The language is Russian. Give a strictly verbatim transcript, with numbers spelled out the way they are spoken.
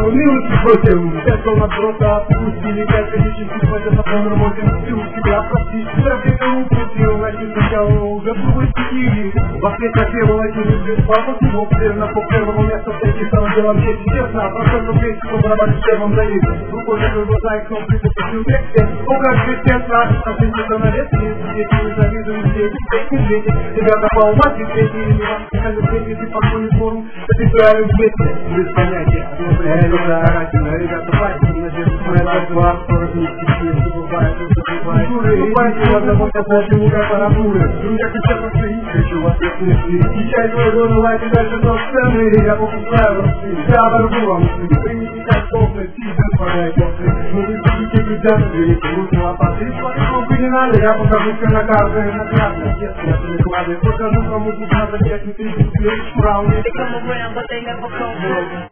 милости просим. Пятого надброса отпустили, пять количества хватит на полном работе. Сил тебя прости, тебя где-то упустил. Значит, сначала уже другой стихии. В ответ на первого через бесплатно сумок. Верно, по первому месту всякий самым делом честь. Честно, а процент рублей по барабану с первым дают. Рукой закрыл глаза и кнопки запустил вексель. О, как бесчестно, а ты что-то на лет есть. Дети не завидуют, дети, дети, дети. Тебя попал мать, и дети, или вас сказали, дети, ты подходишь форму. Это правильно вместе, без понятия. Ребята, хватит, надеюсь, моя два, сорок несколько, забывает, забывает. Забывайте, вас заботят наши аппаратуры. Друзья, сейчас повторить, хочу вас отнесли. Сейчас твой гон лайк и дальше до сцены. Я покупаю русский, я оборву вам мысли. Принеси как полный, пиздец, подай после. Ну вы сидите, друзья, берите руки лопаты. И смотрите, не надо, я покажу все на карты, на карты. Если я перекладываю, покажу, кому тут надо пять, не тридцать, клеить в раунд.